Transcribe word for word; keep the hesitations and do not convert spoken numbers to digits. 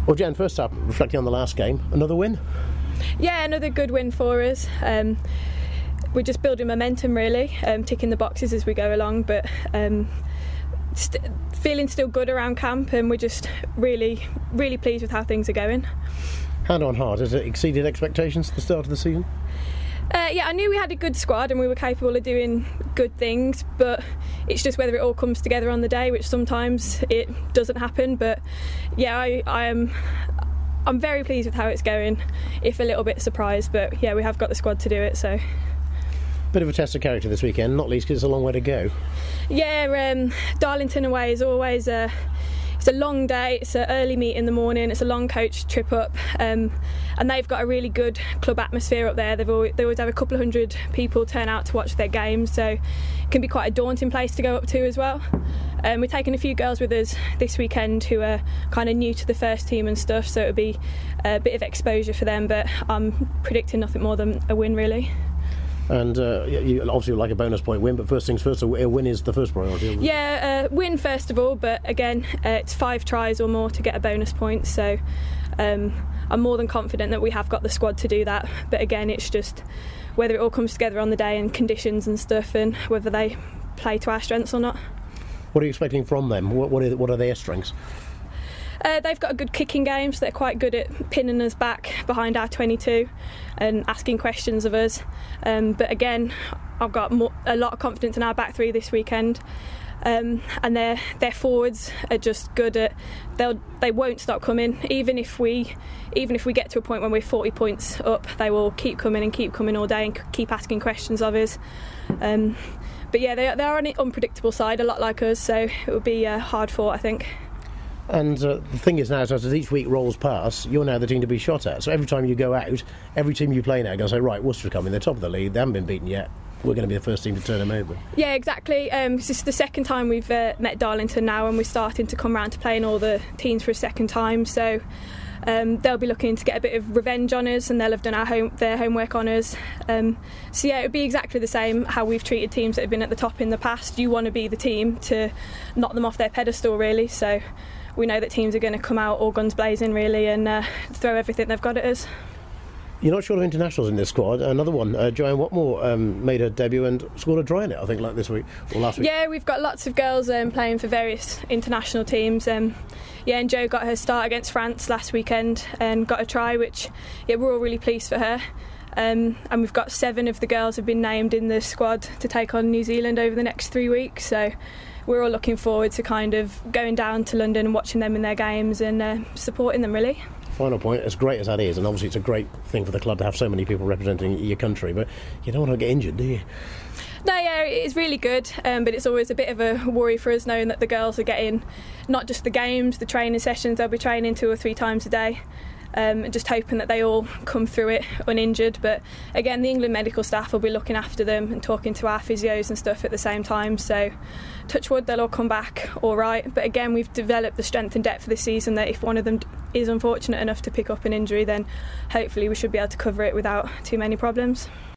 Well, Jen, first up, reflecting on the last game, another win? Yeah, another good win for us. Um, we're just building momentum, really, um, ticking the boxes as we go along, but um, st- feeling still good around camp, and we're just really, really pleased with how things are going. Hand on heart, has it exceeded expectations at the start of the season? Uh, yeah, I knew we had a good squad and we were capable of doing good things, but it's just whether it all comes together on the day, which sometimes it doesn't happen. But yeah, I, I am I'm very pleased with how it's going, if a little bit surprised, but yeah, we have got the squad to do it, so. Bit of a test of character this weekend, not least because it's a long way to go. Yeah, um, Darlington away is always a It's a long day, it's an early meet in the morning, it's a long coach trip up, um, and they've got a really good club atmosphere up there. They've always, they always have a couple of hundred people turn out to watch their games, so it can be quite a daunting place to go up to as well. Um, we're taking a few girls with us this weekend who are kind of new to the first team and stuff, so it'll be a bit of exposure for them, but I'm predicting nothing more than a win, really. And uh, you obviously would like a bonus point win, but first things first, a win is the first priority. Yeah, uh, win first of all, but again, uh, it's five tries or more to get a bonus point, so um, I'm more than confident that we have got the squad to do that. But again, it's just whether it all comes together on the day and conditions and stuff, and whether they play to our strengths or not. What are you expecting from them? What, what, are, what are their strengths? Uh, they've got a good kicking game, so they're quite good at pinning us back behind our twenty-two and asking questions of us. Um, but again, I've got more, a lot of confidence in our back three this weekend. Um, and their their forwards are just good at they'll they won't stop coming. Even if we even if we get to a point when we're forty points up, they will keep coming and keep coming all day and keep asking questions of us. Um, but yeah, they they are an unpredictable side, a lot like us, so it will be uh, hard fought, I think. And uh, the thing is now, so as each week rolls past, you're now the team to be shot at. So every time you go out, every team you play now going to say, right, Worcester are coming, they're top of the league, they haven't been beaten yet, we're going to be the first team to turn them over. Yeah, exactly. Um, this is the second time we've uh, met Darlington now, and we're starting to come round to playing all the teams for a second time. So um, they'll be looking to get a bit of revenge on us, and they'll have done our home, their homework on us. Um, so yeah, it would be exactly the same how we've treated teams that have been at the top in the past. You want to be the team to knock them off their pedestal, really. So we know that teams are going to come out all guns blazing, really, and uh, throw everything they've got at us. You're not short of internationals in this squad. Another one, uh, Joanne Watmore, um, made her debut and scored a try in it, I think, like this week or last week. Yeah, we've got lots of girls um, playing for various international teams. Um, yeah, and Jo got her start against France last weekend and got a try, which yeah, we're all really pleased for her. Um, and we've got seven of the girls have been named in the squad to take on New Zealand over the next three weeks. So we're all looking forward to kind of going down to London and watching them in their games and uh, supporting them, really. Final point, as great as that is, and obviously it's a great thing for the club to have so many people representing your country, but you don't want to get injured, do you? No, yeah, it's really good, um, but it's always a bit of a worry for us knowing that the girls are getting not just the games, the training sessions, they'll be training two or three times a day. Um, and just hoping that they all come through it uninjured. But again, the England medical staff will be looking after them and talking to our physios and stuff at the same time, so touch wood, they'll all come back all right. But again, we've developed the strength and depth for this season that if one of them is unfortunate enough to pick up an injury, then hopefully we should be able to cover it without too many problems.